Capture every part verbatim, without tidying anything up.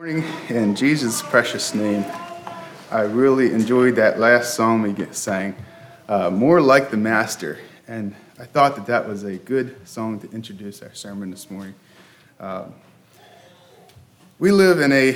Morning, in Jesus' precious name. I really enjoyed that last song we get sang, uh, More Like the Master. And I thought that that was a good song to introduce our sermon this morning. Um, we live in a,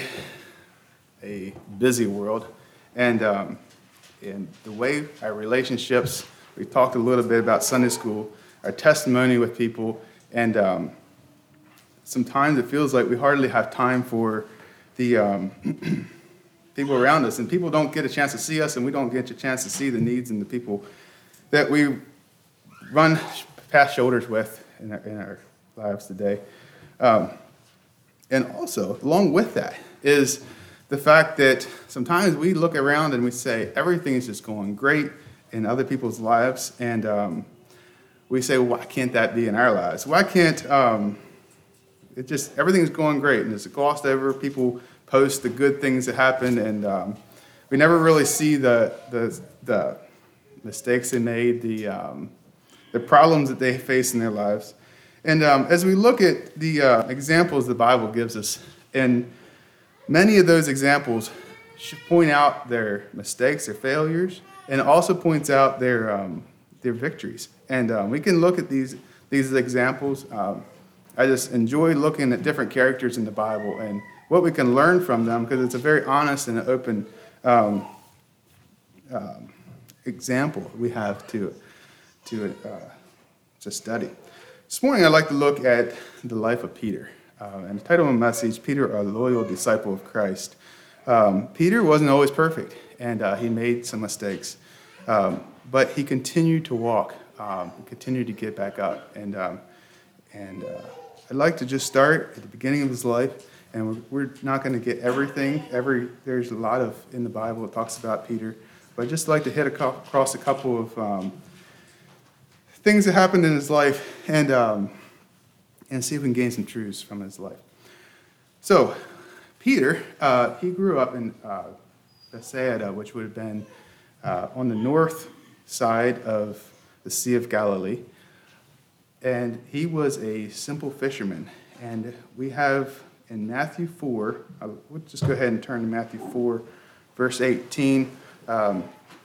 a busy world, and um, in the way our relationships, we talked a little bit about Sunday school, our testimony with people, and um, sometimes it feels like we hardly have time for the um, people around us, and people don't get a chance to see us, and we don't get a chance to see the needs and the people that we run past shoulders with in our, in our lives today. Um, and also, along with that, is the fact that sometimes we look around and we say everything is just going great in other people's lives, and um, we say, well, why can't that be in our lives? Why can't um, It just, everything's going great, and it's glossed over. People post the good things that happen, and um, we never really see the the, the mistakes they made, the um, the problems that they face in their lives. And um, as we look at the uh, examples the Bible gives us, and many of those examples should point out their mistakes, their failures, and it also points out their um, their victories. And um, we can look at these these examples. Um, I just enjoy looking at different characters in the Bible and what we can learn from them, because it's a very honest and open um, um, example we have to to uh, to study. This morning, I'd like to look at the life of Peter. Uh, and the title of my message, Peter, a loyal disciple of Christ. Um, Peter wasn't always perfect, and uh, he made some mistakes. Um, but he continued to walk, um, continued to get back up. And um, and uh, I'd like to just start at the beginning of his life, and we're, we're not going to get everything. Every There's a lot of, in the Bible, that talks about Peter. But I'd just like to hit a, across a couple of um, things that happened in his life, and um, and see if we can gain some truths from his life. So, Peter, uh, he grew up in uh, Bethsaida, which would have been uh, on the north side of the Sea of Galilee. And he was a simple fisherman. And we have in Matthew four, I would just go ahead and turn to Matthew four, verse eighteen. Um,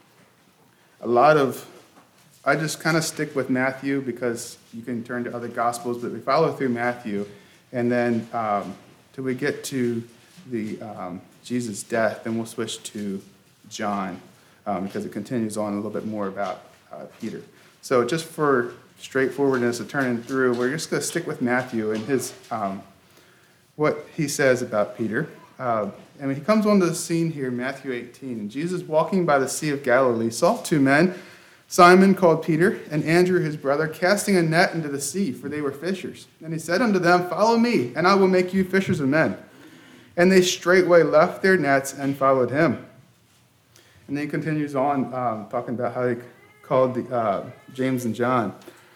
a lot of, I just kind of stick with Matthew because you can turn to other Gospels, but we follow through Matthew. And then um, till we get to the um, Jesus' death, then we'll switch to John um, because it continues on a little bit more about uh, Peter. So just for straightforwardness of turning through, we're just going to stick with Matthew and his um, what he says about Peter. Uh, and when he comes onto the scene here, Matthew eighteen, and Jesus, walking by the Sea of Galilee, saw two men, Simon called Peter, and Andrew his brother, casting a net into the sea, for they were fishers. And he said unto them, Follow me, and I will make you fishers of men. And they straightway left their nets and followed him. And then he continues on um, talking about how he called the, uh, James and John.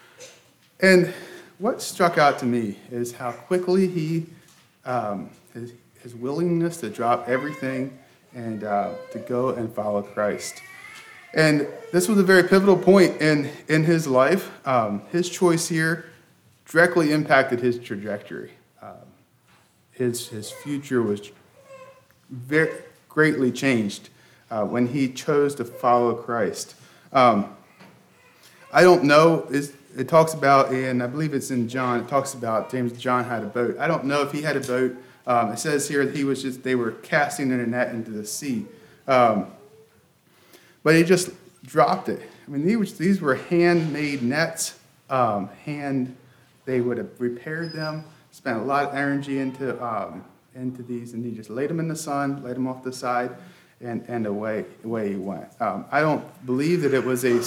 And what struck out to me is how quickly he, um, his, his willingness to drop everything and uh, to go and follow Christ. And this was a very pivotal point in, in his life. Um, his choice here directly impacted his trajectory. Um, his, his future was very greatly changed uh, when he chose to follow Christ. Um, I don't know, is It talks about, and I believe it's in John, it talks about James and John had a boat. I don't know if he had a boat. Um, it says here that he was just, they were casting in a net into the sea. Um, but he just dropped it. I mean, these, these were handmade nets. Um, hand, they would have repaired them, spent a lot of energy into um, into these, and he just laid them in the sun, laid them off the side, and, and away, away he went. Um, I don't believe that it was a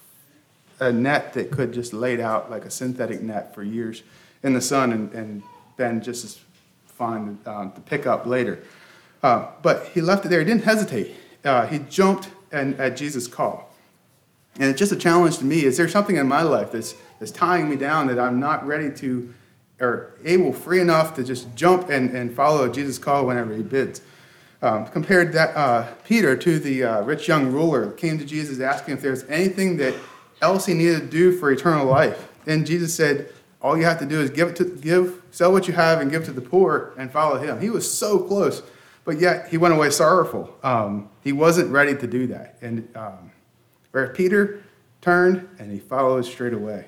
a net that could just laid out like a synthetic net for years in the sun and, and been just as fun um, to pick up later. Uh, but he left it there. He didn't hesitate. Uh, he jumped and, at Jesus' call. And it's just a challenge to me. Is there something in my life that's, that's tying me down that I'm not ready to or able, free enough to just jump and, and follow Jesus' call whenever he bids? Um, compared that uh, Peter to the uh, rich young ruler who came to Jesus asking if there's anything that else he needed to do for eternal life. And Jesus said, all you have to do is give it to give, sell what you have and give to the poor and follow him. He was so close, but yet he went away sorrowful. Um, he wasn't ready to do that. And um, where Peter turned and he followed straight away.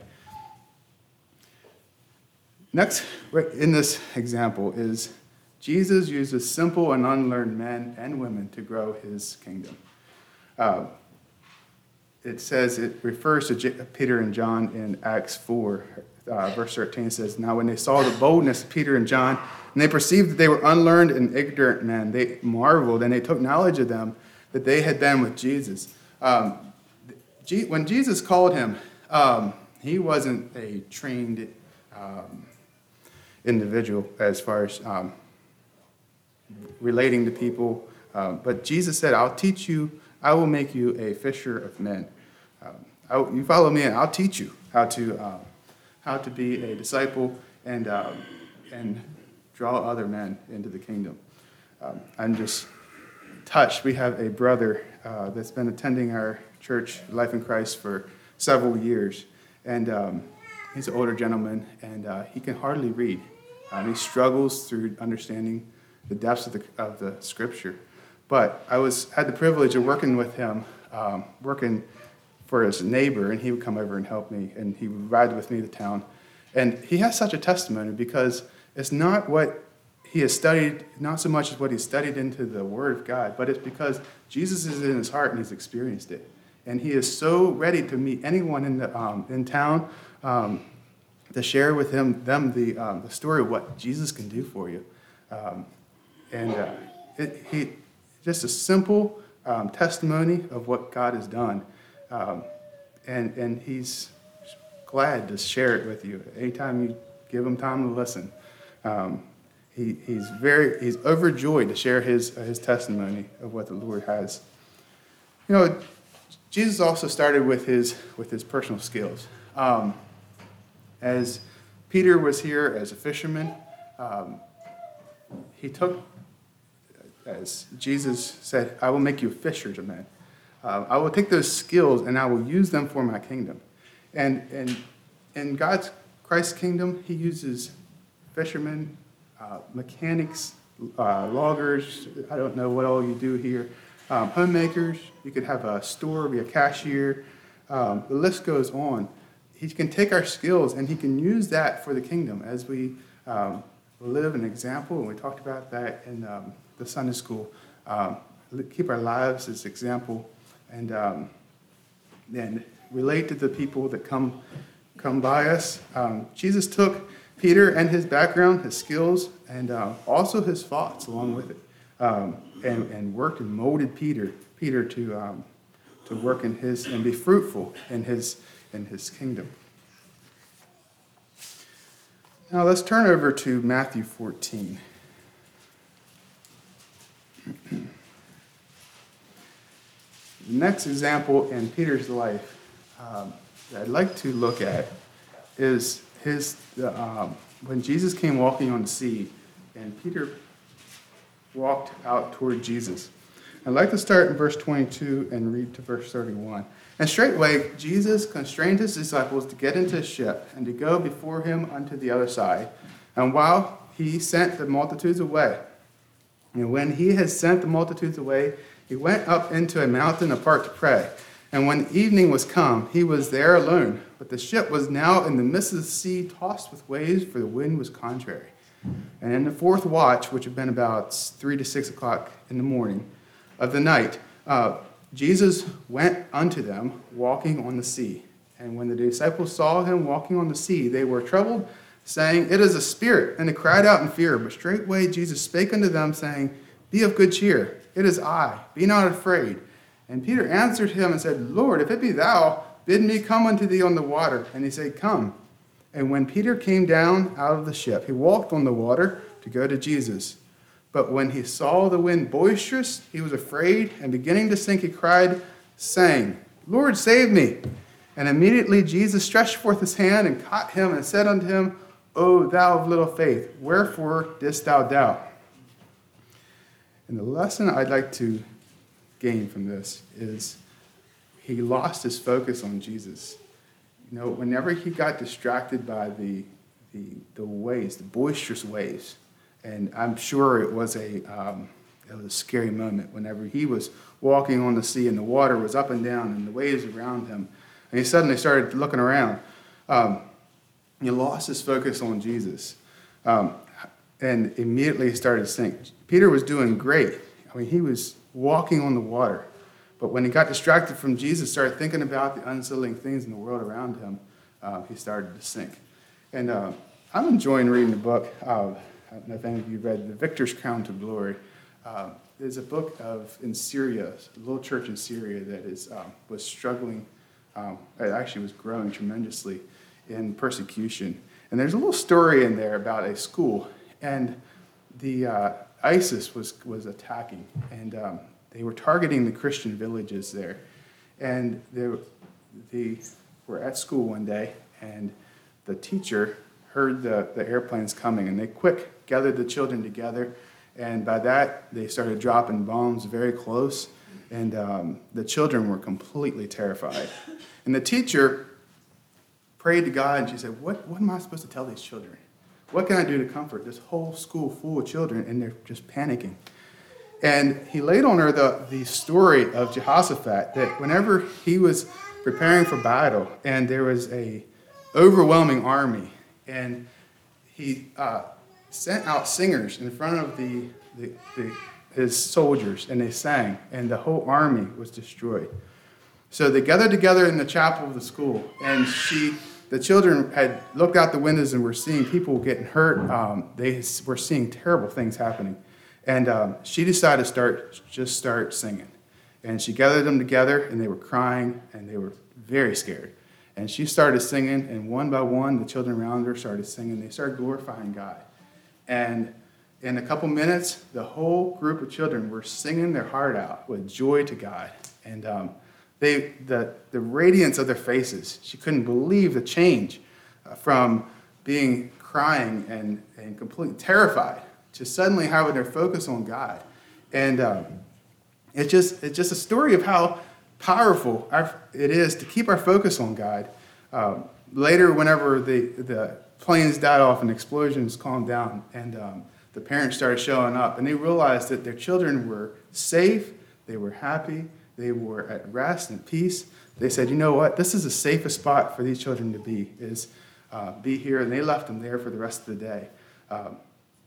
Next, in this example, is Jesus uses simple and unlearned men and women to grow his kingdom. Uh, it says, it refers to J- Peter and John in Acts four, uh, verse thirteen. It says, now when they saw the boldness of Peter and John, and they perceived that they were unlearned and ignorant men, they marveled, and they took knowledge of them that they had been with Jesus. Um, G- when Jesus called him, um, he wasn't a trained um, individual as far as um, relating to people. Um, but Jesus said, I'll teach you, I will make you a fisher of men. Um, I, you follow me and I'll teach you how to uh, how to be a disciple and um, and draw other men into the kingdom. Um, I'm just touched. We have a brother uh, that's been attending our church, Life in Christ, for several years. And um, he's an older gentleman, and uh, he can hardly read. Um, he struggles through understanding the depths of the, of the scripture. But I was had the privilege of working with him, um, working for his neighbor, and he would come over and help me, and he would ride with me to town. And he has such a testimony because it's not what he has studied, not so much as what he's studied into the Word of God, but it's because Jesus is in his heart and he's experienced it. And he is so ready to meet anyone in the um, in town um, to share with him them the um, the story of what Jesus can do for you. Um, and uh, it, he just a simple um, testimony of what God has done. Um, and and he's glad to share it with you. Anytime you give him time to listen, um, he he's very he's overjoyed to share his uh, his testimony of what the Lord has. You know, Jesus also started with his with his personal skills. Um, as Peter was here as a fisherman, um, he took, as Jesus said, I will make you fishers of men. Uh, I will take those skills and I will use them for my kingdom. And, and in God's Christ's kingdom, he uses fishermen, uh, mechanics, uh, loggers, I don't know what all you do here, um, homemakers. You could have a store, be a cashier. Um, the list goes on. He can take our skills and he can use that for the kingdom as we um, live an example. And we talked about that in um, the Sunday school. Um, keep our lives as example. And um, then relate to the people that come come by us. Um, Jesus took Peter and his background, his skills, and uh, also his thoughts along with it, um, and, and worked and molded Peter Peter to um, to work in his and be fruitful in his in his kingdom. Now let's turn over to Matthew fourteen. The next example in Peter's life um, that I'd like to look at is his um, when Jesus came walking on the sea and Peter walked out toward Jesus. I'd like to start in verse twenty-two and read to verse thirty-one. And straightway Jesus constrained his disciples to get into a ship and to go before him unto the other side. And while he sent the multitudes away, and when he had sent the multitudes away, he went up into a mountain apart to pray. And when evening was come, he was there alone. But the ship was now in the midst of the sea, tossed with waves, for the wind was contrary. And in the fourth watch, which had been about three to six o'clock in the morning of the night, uh, Jesus went unto them, walking on the sea. And when the disciples saw him walking on the sea, they were troubled, saying, It is a spirit. And they cried out in fear. But straightway Jesus spake unto them, saying, Be of good cheer. It is I. Be not afraid. And Peter answered him and said, Lord, if it be thou, bid me come unto thee on the water. And he said, Come. And when Peter came down out of the ship, he walked on the water to go to Jesus. But when he saw the wind boisterous, he was afraid, and beginning to sink, he cried, saying, Lord, save me. And immediately Jesus stretched forth his hand and caught him and said unto him, O thou of little faith, wherefore didst thou doubt? And the lesson I'd like to gain from this is he lost his focus on Jesus. You know, whenever he got distracted by the the the waves, the boisterous waves. And I'm sure it was a um, it was a scary moment whenever he was walking on the sea and the water was up and down and the waves around him. And he suddenly started looking around. Um, he lost his focus on Jesus. Um, and immediately he started to sink. Peter was doing great. I mean, he was walking on the water. But when he got distracted from Jesus, started thinking about the unsettling things in the world around him, uh, he started to sink. And uh, I'm enjoying reading the book. Uh, I don't know if any of you read The Victor's Crown to Glory. Uh, there's a book of in Syria, a little church in Syria that is um, was struggling. Um, it actually was growing tremendously in persecution. And there's a little story in there about a school, and the uh, ISIS was was attacking, and um, they were targeting the Christian villages there. And they, they were at school one day, and the teacher heard the, the airplanes coming, and they quick gathered the children together, and by that, they started dropping bombs very close, and um, the children were completely terrified. And the teacher prayed to God, and she said, what, what am I supposed to tell these children? What can I do to comfort this whole school full of children, and they're just panicking? And he laid on her the, the story of Jehoshaphat, that whenever he was preparing for battle, and there was a overwhelming army, and he uh, sent out singers in front of the, the, the his soldiers, and they sang, and the whole army was destroyed. So they gathered together in the chapel of the school, and she, the children had looked out the windows and were seeing people getting hurt. Um, they were seeing terrible things happening. And um, she decided to start, just start singing. And she gathered them together, and they were crying, and they were very scared. And she started singing, and one by one, the children around her started singing. They started glorifying God. And in a couple minutes, the whole group of children were singing their heart out with joy to God. And um, they, the, the radiance of their faces, she couldn't believe the change uh, from being crying and, and completely terrified to suddenly having their focus on God. And um, it's just it's just a story of how powerful our, it is to keep our focus on God. Um, later, whenever the, the planes died off and explosions calmed down, and um, the parents started showing up, and they realized that their children were safe, they were happy, they were at rest and peace. They said, you know what, this is the safest spot for these children to be, is uh, be here, and they left them there for the rest of the day. Um,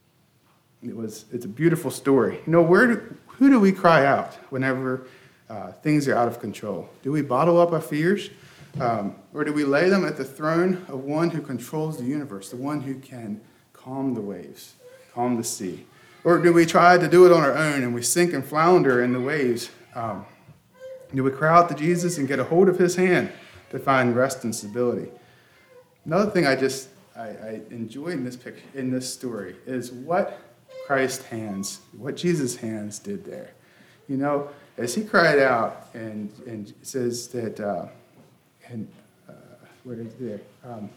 it was it's a beautiful story. You know, where do, who do we cry out whenever uh, things are out of control? Do we bottle up our fears? Um, or do we lay them at the throne of one who controls the universe, the one who can calm the waves, calm the sea? Or do we try to do it on our own and we sink and flounder in the waves? Um, do we cry out to Jesus and get a hold of his hand to find rest and stability? Another thing I just I, I enjoy in this picture, in this story, is what Christ's hands, what Jesus' hands did there. You know, as he cried out and and says that. Uh, And uh, where is there? Um,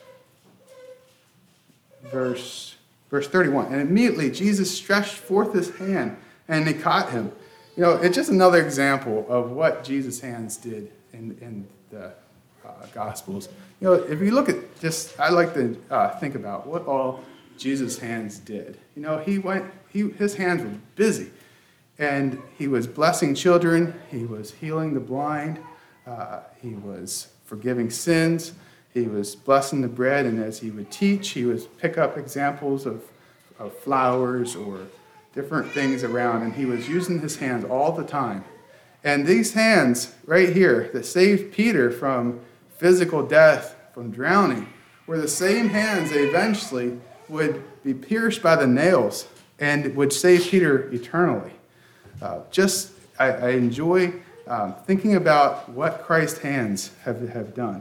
verse verse thirty-one. And immediately Jesus stretched forth his hand, and he caught him. You know, it's just another example of what Jesus' hands did in in the uh, Gospels. You know, if you look at just, I like to uh, think about what all Jesus' hands did. You know, he went. He his hands were busy, and he was blessing children. He was healing the blind. Uh, he was forgiving sins. He was blessing the bread, and as he would teach, he would pick up examples of, of flowers or different things around, and he was using his hands all the time. And these hands right here that saved Peter from physical death, from drowning, were the same hands that eventually would be pierced by the nails and would save Peter eternally. Uh, just, I, I enjoy Um, thinking about what Christ's hands have, have done.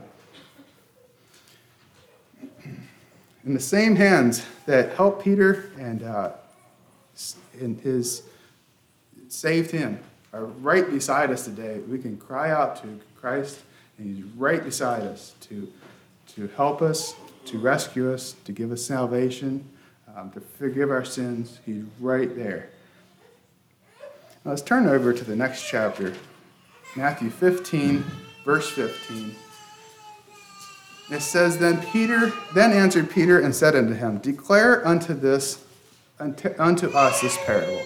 And the same hands that helped Peter and, uh, and his saved him are right beside us today. We can cry out to Christ, and he's right beside us to, to help us, to rescue us, to give us salvation, um, to forgive our sins. He's right there. Now let's turn over to the next chapter. Matthew fifteen, verse fifteen. it says, then Peter, then answered Peter and said unto him, declare unto this, unto, unto us this parable.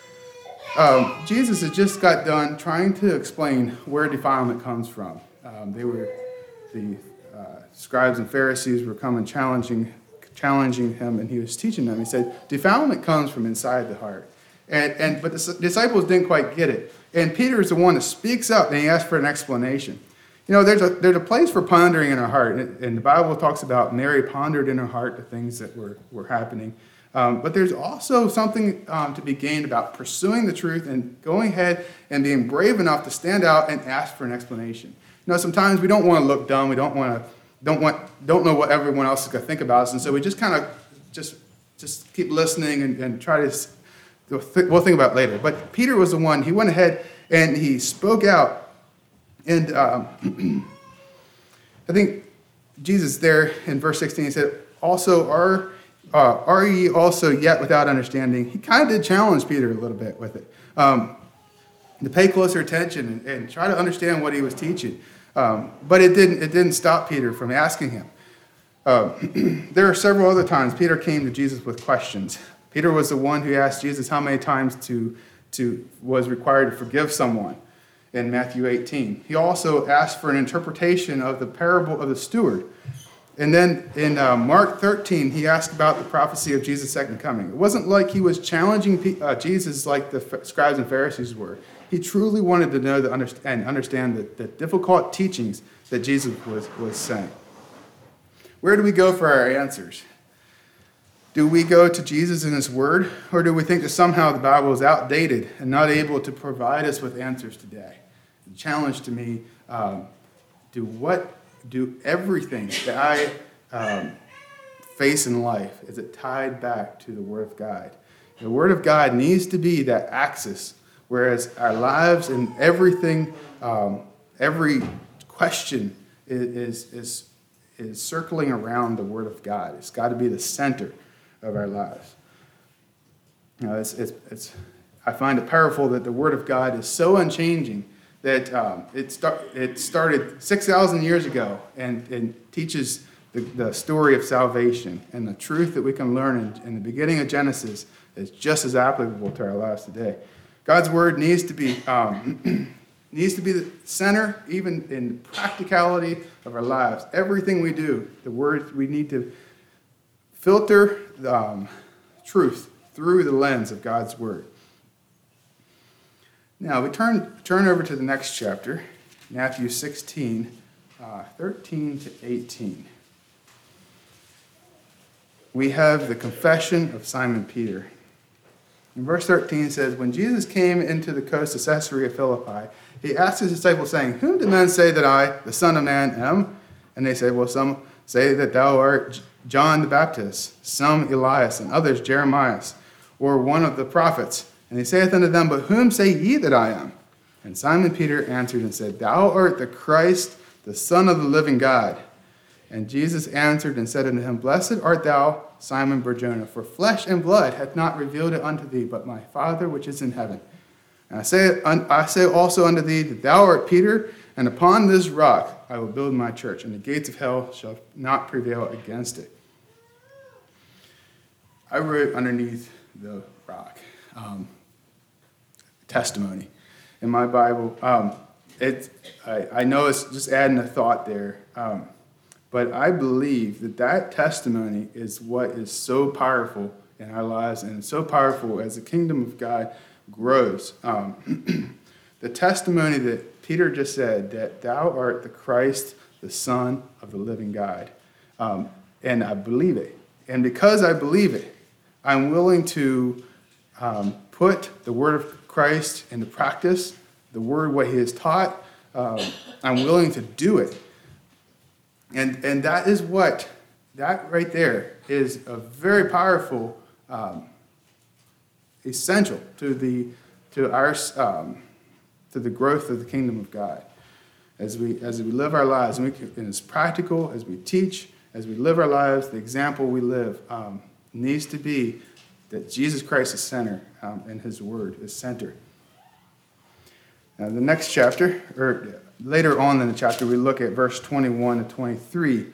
Um, Jesus had just got done trying to explain where defilement comes from. Um, they were, the uh, scribes and Pharisees were coming challenging, challenging him, and he was teaching them. He said, defilement comes from inside the heart. And, and but the disciples didn't quite get it. And Peter is the one that speaks up, and he asks for an explanation. You know, there's a there's a place for pondering in our heart, and, and the Bible talks about Mary pondered in her heart the things that were, were happening. Um, but there's also something um, to be gained about pursuing the truth and going ahead and being brave enough to stand out and ask for an explanation. You know, sometimes we don't want to look dumb. We don't want to don't want don't know what everyone else is going to think about us, and so we just kind of just just keep listening and, and try to. We'll think about it later. But Peter was the one. He went ahead and he spoke out, and um, I think Jesus there in verse sixteen he said, "Also are." Uh, are ye also yet without understanding?" He kind of did challenge Peter a little bit with it. Um, to pay closer attention and, and try to understand what he was teaching. Um, but it didn't, it didn't stop Peter from asking him. Uh, there are several other times Peter came to Jesus with questions. Peter was the one who asked Jesus how many times to, to was required to forgive someone in Matthew eighteen. He also asked for an interpretation of the parable of the steward. And then in uh, Mark thirteen, he asked about the prophecy of Jesus' second coming. It wasn't like he was challenging uh, Jesus like the scribes and Pharisees were. He truly wanted to know the, and understand the, the difficult teachings that Jesus was, was saying. Where do we go for our answers? Do we go to Jesus and his word, or do we think that somehow the Bible is outdated and not able to provide us with answers today? The challenge to me, um, do what do everything that I um, face in life, is it tied back to the Word of God? The Word of God needs to be that axis, whereas our lives and everything, um, every question is, is, is circling around the Word of God. It's got to be the center of our lives. You know, it's, it's, it's, I find it powerful that the Word of God is so unchanging that um, it, start, it started six thousand years ago and, and teaches the, the story of salvation, and the truth that we can learn in, in the beginning of Genesis is just as applicable to our lives today. God's word needs to be um, needs to be the center, even in the practicality of our lives. Everything we do, the word, we need to filter the, um, truth through the lens of God's word. Now, we turn, turn over to the next chapter, Matthew sixteen, uh, thirteen to eighteen. We have the confession of Simon Peter. In verse thirteen it says, when Jesus came into the coast of Caesarea Philippi, he asked his disciples, saying, whom do men say that I, the Son of Man, am? And they said, well, some say that thou art John the Baptist, some Elias, and others Jeremiah, or one of the prophets. And he saith unto them, but whom say ye that I am? And Simon Peter answered and said, thou art the Christ, the Son of the living God. And Jesus answered and said unto him, blessed art thou, Simon Barjona, for flesh and blood hath not revealed it unto thee, but my Father which is in heaven. And I say, I say also unto thee that thou art Peter, and upon this rock I will build my church, and the gates of hell shall not prevail against it. I wrote underneath the rock, um, testimony in my Bible. Um, it, I, I know it's just adding a thought there, um, but I believe that that testimony is what is so powerful in our lives, and so powerful as the kingdom of God grows. Um, the testimony that Peter just said, that thou art the Christ, the Son of the living God. Um, and I believe it. And because I believe it, I'm willing to um, put the word of Christ into practice, the word, what he has taught. Um, I'm willing to do it. And, and that is what, that right there is a very powerful, um, essential to the, to our, um, to the growth of the kingdom of God. As we, as we live our lives, and, we can, and it's practical, as we teach, as we live our lives, the example we live um, needs to be that Jesus Christ is center, um, and his word is center. Now, the next chapter, or later on in the chapter, we look at verse twenty-one to twenty-three.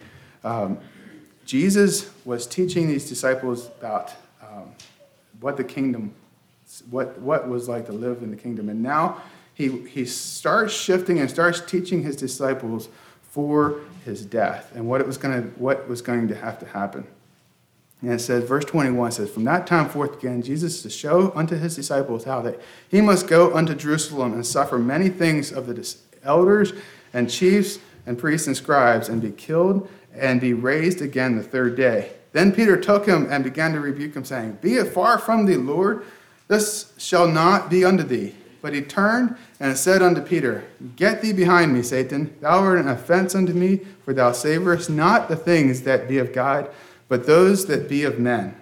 Um, Jesus was teaching these disciples about um, what the kingdom, what, what was like to live in the kingdom. And now he, he starts shifting and starts teaching his disciples for his death and what it was going to, what was going to have to happen. And it says, verse twenty-one says, from that time forth began Jesus to show unto his disciples how that he must go unto Jerusalem and suffer many things of the elders and chiefs and priests and scribes, and be killed and be raised again the third day. Then Peter took him and began to rebuke him, saying, Be it far from thee, Lord, this shall not be unto thee. But he turned and said unto Peter, Get thee behind me, Satan. Thou art an offense unto me, for thou savorest not the things that be of God, but those that be of men.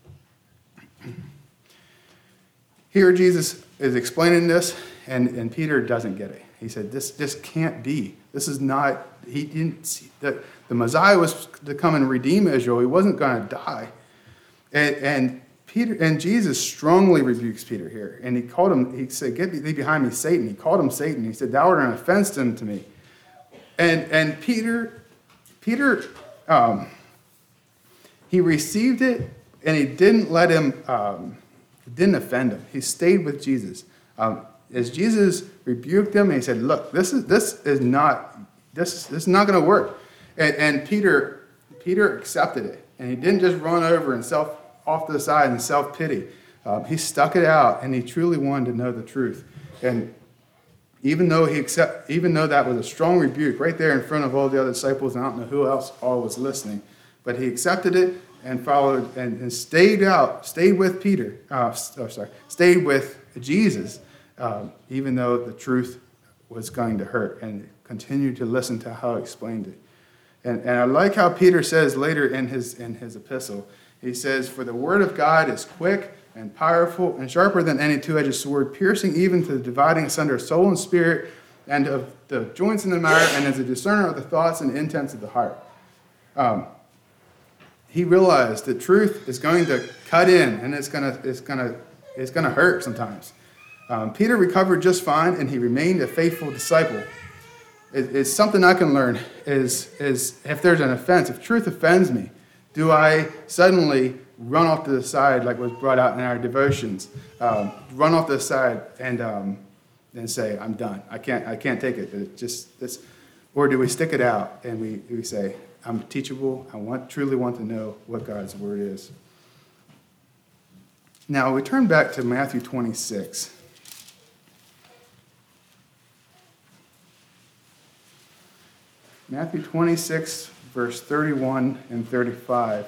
Here Jesus is explaining this, and, and Peter doesn't get it. He said, this, this can't be. This is not, he didn't see, that the Messiah was to come and redeem Israel. He wasn't going to die. And, and Peter and Jesus strongly rebukes Peter here. And he called him, he said, Get thee behind me, Satan. He called him Satan. He said, Thou art an offense unto me. And, and Peter, Peter, um, he received it, and he didn't let him, um, didn't offend him. He stayed with Jesus. Um, as Jesus rebuked him, and he said, "Look, this is this is not this this is not going to work." And, and Peter, Peter accepted it, and he didn't just run over and self off to the side and self pity. Um, he stuck it out, and he truly wanted to know the truth. And even though he accept, even though that was a strong rebuke right there in front of all the other disciples, and I don't know who else all was listening. But he accepted it and followed and, and stayed out, stayed with Peter, uh, oh, sorry, stayed with Jesus, um, even though the truth was going to hurt, and continued to listen to how he explained it. And, and I like how Peter says later in his, in his epistle, he says, For the word of God is quick and powerful and sharper than any two-edged sword, piercing even to the dividing asunder of soul and spirit and of the joints and the marrow, and is a discerner of the thoughts and intents of the heart. Um, He realized that truth is going to cut in, and it's going to it's going to it's going to hurt sometimes. Um, Peter recovered just fine, and he remained a faithful disciple. It, it's something I can learn is is if there's an offense, if truth offends me, do I suddenly run off to the side like was brought out in our devotions, um, run off to the side and um, and say I'm done. I can't I can't take it. It just this, or do we stick it out and we we say, I'm teachable. I want truly want to know what God's word is. Now we turn back to Matthew twenty-six. Matthew twenty-six, verse thirty-one and thirty-five.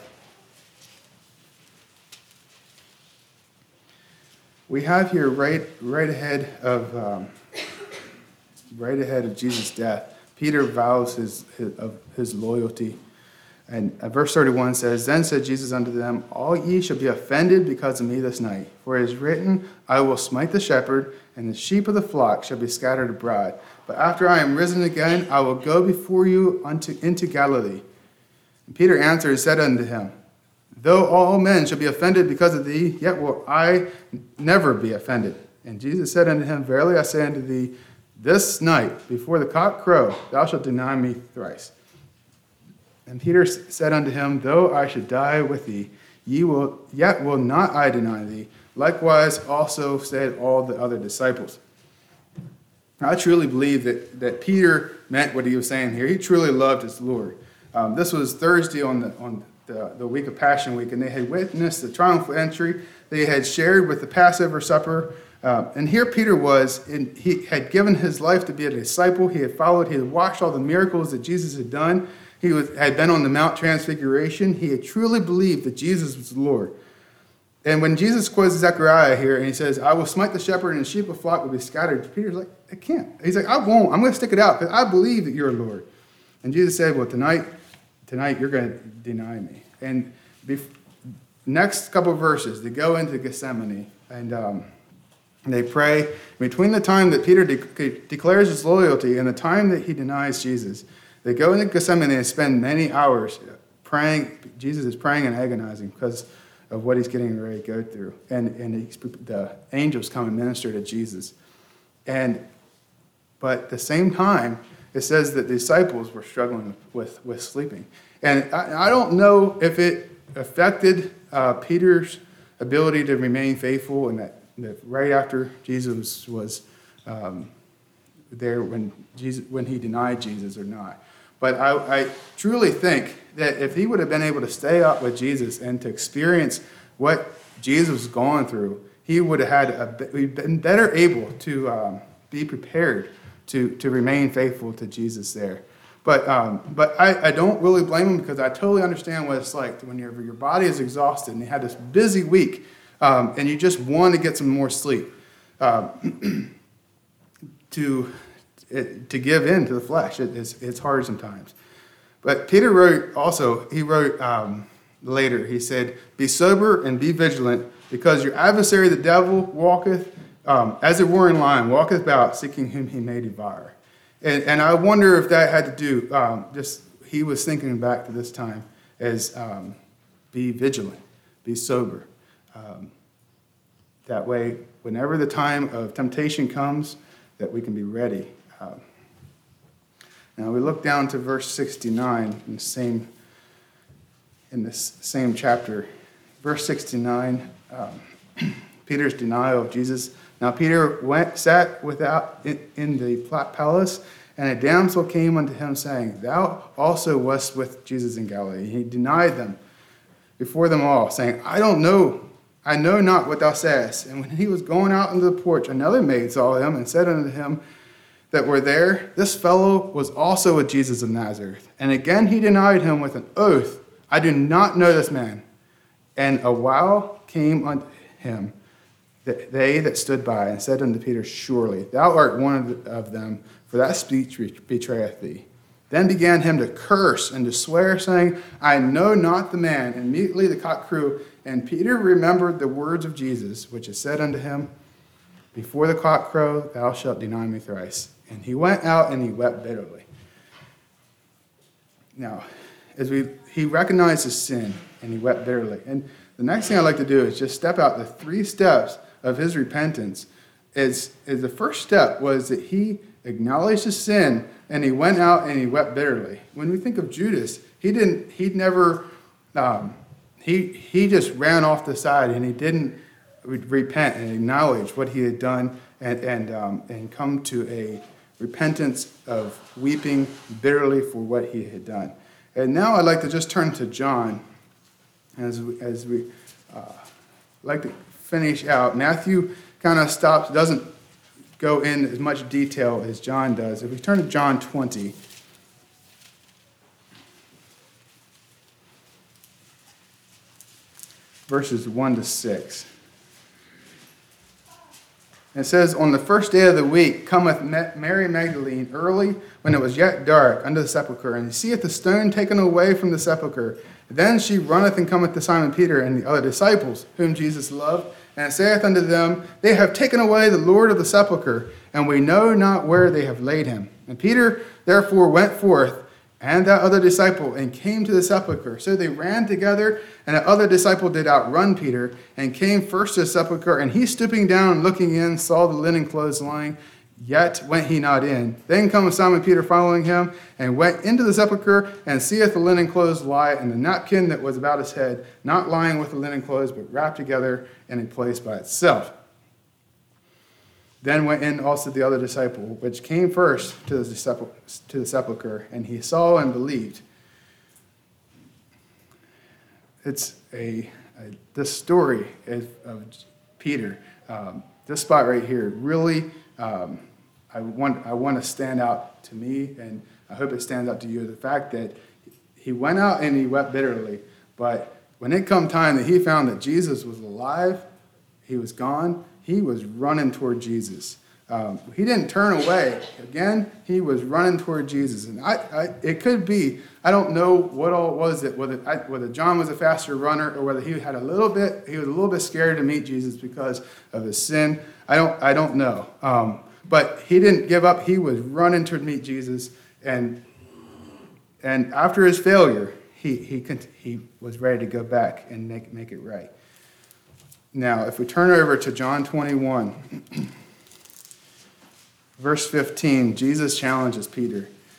We have here right right ahead of um, right ahead of Jesus' death. Peter vows his, his, of his loyalty. And verse thirty-one says, Then said Jesus unto them, All ye shall be offended because of me this night. For it is written, I will smite the shepherd, and the sheep of the flock shall be scattered abroad. But after I am risen again, I will go before you unto, into Galilee. And Peter answered and said unto him, Though all men shall be offended because of thee, yet will I never be offended. And Jesus said unto him, Verily I say unto thee, this night, before the cock crow, thou shalt deny me thrice. And Peter said unto him, Though I should die with thee, ye will, yet will not I deny thee. Likewise also said all the other disciples. I truly believe that, that Peter meant what he was saying here. He truly loved his Lord. Um, this was Thursday on the on the, the week of Passion Week, and they had witnessed the triumphal entry. They had shared with the Passover supper. Uh, and here Peter was, in, he had given his life to be a disciple. He had followed, he had watched all the miracles that Jesus had done. He was, had been on the Mount Transfiguration. He had truly believed that Jesus was the Lord. And when Jesus quotes Zechariah here, and he says, I will smite the shepherd, and the sheep of the flock will be scattered, Peter's like, I can't. He's like, I won't. I'm going to stick it out, because I believe that you're Lord. And Jesus said, well, tonight, tonight you're going to deny me. And bef- next couple of verses, they go into Gethsemane, and um, they pray. Between the time that Peter de- declares his loyalty and the time that he denies Jesus, they go into Gethsemane and spend many hours praying. Jesus is praying and agonizing because of what he's getting ready to go through. And, and he's, the angels come and minister to Jesus. And but at the same time, it says that the disciples were struggling with, with sleeping. And I, I don't know if it affected uh, Peter's ability to remain faithful, and that, that right after Jesus was um, there when Jesus when he denied Jesus or not. But I, I truly think that if he would have been able to stay up with Jesus and to experience what Jesus was going through, he would have had a, we'd been better able to um, be prepared to, to remain faithful to Jesus there. But um, but I, I don't really blame him, because I totally understand what it's like when your your body is exhausted and you had this busy week um, and you just want to get some more sleep. Um, to it, to give in to the flesh. It, it's, it's hard sometimes. But Peter wrote also, he wrote um, later, he said, "Be sober and be vigilant, because your adversary the devil walketh, um, as it were in lion, walketh about, seeking whom he may devour." And, and I wonder if that had to do, um, just, he was thinking back to this time as um, be vigilant, be sober. Um, that way, whenever the time of temptation comes, that we can be ready. Um, now we look down to verse sixty-nine in the same in this same chapter. Verse sixty-nine, um, Peter's denial of Jesus. Now Peter went, sat without in, in the palace, and a damsel came unto him, saying, "Thou also wast with Jesus in Galilee." He denied them before them all, saying, "I don't know. I know not what thou sayest." And when he was going out into the porch, another maid saw him and said unto him that were there, "This fellow was also with Jesus of Nazareth." And again he denied him with an oath, "I do not know this man." And a while came unto him that they that stood by, and said unto Peter, "Surely thou art one of them, for that speech betrayeth thee." Then began him to curse and to swear, saying, "I know not the man." And immediately the cock crew, and Peter remembered the words of Jesus, which is said unto him, "Before the cock crow, thou shalt deny me thrice." And he went out and he wept bitterly. Now, as we he recognized his sin and he wept bitterly. And the next thing I'd like to do is just step out the three steps of his repentance. Is, is the first step was that he acknowledged his sin and he went out and he wept bitterly. When we think of Judas, he didn't. He never. Um, he he just ran off the side and he didn't repent and acknowledge what he had done and and um, and come to a repentance of weeping bitterly for what he had done. And now I'd like to just turn to John as we, as we uh, like to finish out. Matthew kind of stops, doesn't go in as much detail as John does. If we turn to John twenty, verses one to six. It says, "On the first day of the week cometh Mary Magdalene early, when it was yet dark, unto the sepulchre, and seeth the stone taken away from the sepulchre. Then she runneth and cometh to Simon Peter and the other disciples, whom Jesus loved, and saith unto them, They have taken away the Lord of the sepulchre, and we know not where they have laid him. And Peter therefore went forth, and that other disciple, and came to the sepulchre. So they ran together, and the other disciple did outrun Peter, and came first to the sepulchre. And he, stooping down and looking in, saw the linen clothes lying, yet went he not in. Then cometh Simon Peter following him, and went into the sepulchre, and seeth the linen clothes lie, and the napkin that was about his head, not lying with the linen clothes, but wrapped together in a place by itself. Then went in also the other disciple, which came first to the, sepul- to the sepulchre, and he saw and believed. It's a, a this story of, of Peter. Um, this spot right here really, um, I want I want to stand out to me, and I hope it stands out to you. The fact that he went out and he wept bitterly, but when it come time that he found that Jesus was alive, he was gone. He was running toward Jesus. Um, he didn't turn away. Again, he was running toward Jesus. And I, I, it could be, I don't know what all it was, that whether, I, whether John was a faster runner or whether he had a little bit, he was a little bit scared to meet Jesus because of his sin. I don't, I don't know. Um, but he didn't give up. He was running to meet Jesus. And, and after his failure, he, he, he was ready to go back and make, make it right. Now, if we turn over to John twenty-one, verse fifteen, Jesus challenges Peter.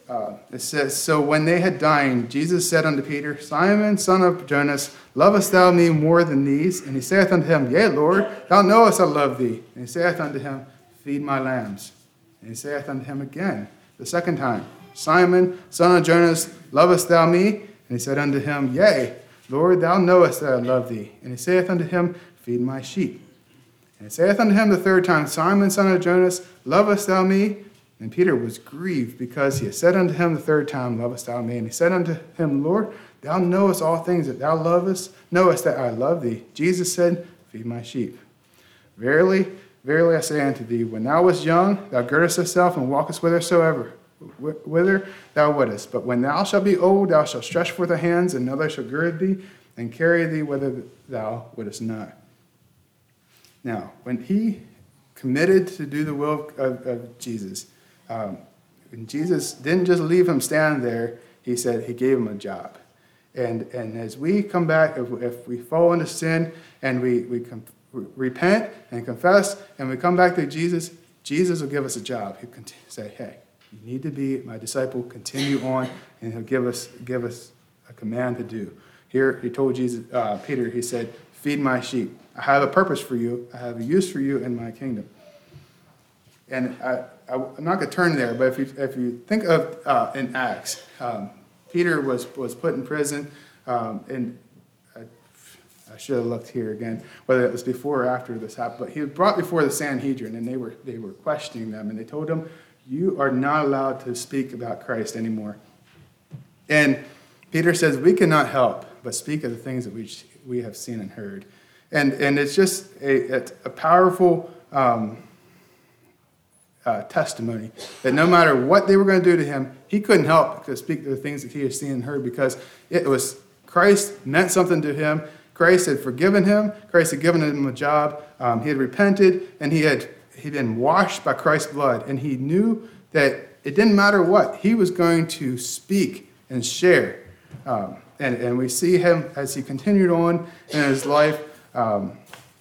uh, it says, "So when they had dined, Jesus said unto Peter, Simon, son of Jonas, lovest thou me more than these? And he saith unto him, Yea, Lord, thou knowest I love thee. And he saith unto him, Feed my lambs. And he saith unto him again, the second time, Simon, son of Jonas, lovest thou me? And he said unto him, Yea, Lord, thou knowest that I love thee. And he saith unto him, Feed my sheep. And he saith unto him the third time, Simon, son of Jonas, lovest thou me? And Peter was grieved, because he had said unto him the third time, Lovest thou me? And he said unto him, Lord, thou knowest all things, that thou lovest, knowest that I love thee. Jesus said, Feed my sheep. Verily, verily I say unto thee, when thou wast young, thou girdest thyself and walkest whithersoever, whither thou wouldest. But when thou shalt be old, thou shalt stretch forth thy hands, and another shall gird thee and carry thee whither thou wouldest not. Now, when he committed to do the will of, of Jesus, um, and Jesus didn't just leave him stand there, he said he gave him a job. And and as we come back, if, if we fall into sin and we, we com- repent and confess and we come back to Jesus, Jesus will give us a job. He'll continue, say, hey, you need to be my disciple, continue on, and he'll give us give us a command to do. Here he told Jesus, uh, Peter, he said, feed my sheep. I have a purpose for you. I have a use for you in my kingdom. And I, I, I'm not going to turn there, but if you if you think of uh, in Acts, um, Peter was, was put in prison, um, and I, I should have looked here again, whether it was before or after this happened, but he was brought before the Sanhedrin, and they were they were questioning them, and they told him, you are not allowed to speak about Christ anymore. And Peter says, we cannot help but speak of the things that we we have seen and heard. And and it's just a, a powerful um, uh, testimony that no matter what they were going to do to him, he couldn't help to speak to the things that he had seen and heard, because it was Christ meant something to him. Christ had forgiven him. Christ had given him a job. Um, he had repented, and he had he'd been washed by Christ's blood. And he knew that it didn't matter what. He was going to speak and share. Um, and, and we see him as he continued on in his life, um,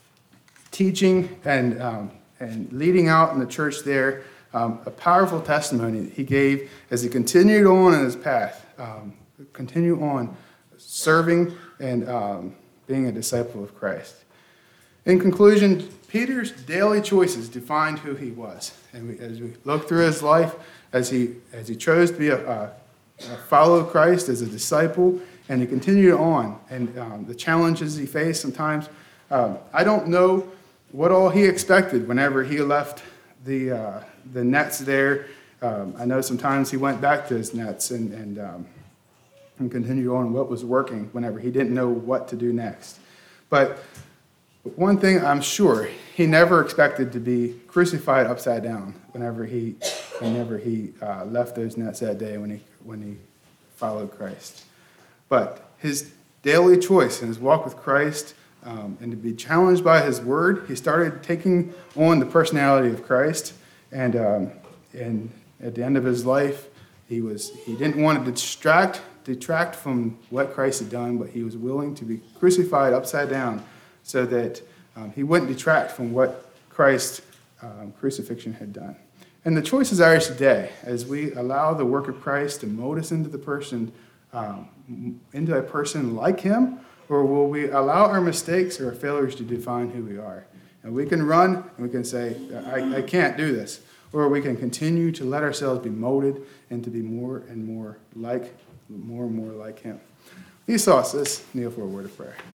teaching and um, and leading out in the church there, um, a powerful testimony that he gave as he continued on in his path, um, continue on serving and um, being a disciple of Christ. In conclusion, Peter's daily choices defined who he was. And we, as we look through his life, as he as he chose to be a, a, a follower of Christ, as a disciple, and he continued on, and um, the challenges he faced sometimes, um, I don't know what all he expected whenever he left the uh, the nets there. Um, I know sometimes he went back to his nets and and, um, and continued on what was working whenever he didn't know what to do next. But one thing I'm sure, he never expected to be crucified upside down whenever he whenever he uh, left those nets that day when he when he followed Christ. But his daily choice in his walk with Christ, um, and to be challenged by his word, he started taking on the personality of Christ. And um, and at the end of his life, he was he didn't want to distract detract from what Christ had done, but he was willing to be crucified upside down, so that um, he wouldn't detract from what Christ's um, crucifixion had done. And the choice is ours today, as we allow the work of Christ to mold us into the person, um, into a person like him, or will we allow our mistakes or our failures to define who we are? And we can run and we can say, I, I can't do this. Or we can continue to let ourselves be molded and to be more and more like, more and more like him. These thoughts, let's kneel for a word of prayer.